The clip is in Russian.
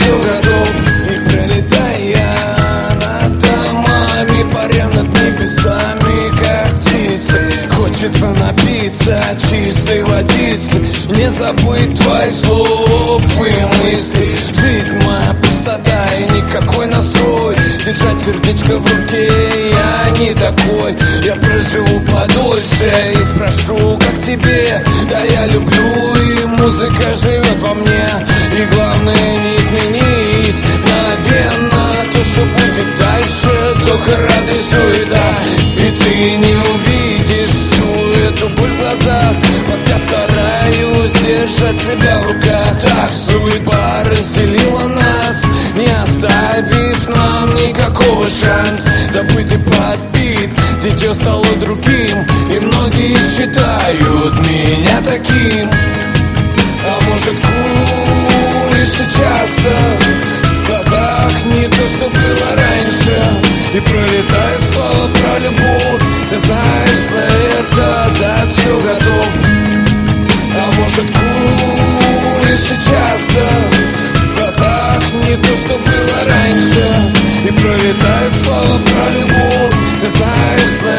все готов. И пролетая над домами, паря над небесами, как птицы, хочется напиться чистой водицы, не забыть твои слов и мысли. Жизнь моя пустота и никакой настрой держать сердечко в руке, я не такой. Я проживу подольше и спрошу, как тебе. Да я люблю, и музыка живет во мне. И главное не изменить мгновенно то, что будет дальше. Только радость, суета, и ты не увидишь всю эту боль в глазах, пока стараюсь держать себя в руках. Так судьба разделила нас, не оставив нам никакого шанса. Забыт и подбит, дитё стало другим, и многие считают меня таким. А может, куришь и часто, в глазах не то, что было раньше, и пролетают слова про любовь. Ты знаешь, за это дать все готов. А может, куришь и часто, в глазах не то, что было раньше, и пролетают слова про любовь. Ты знаешь, за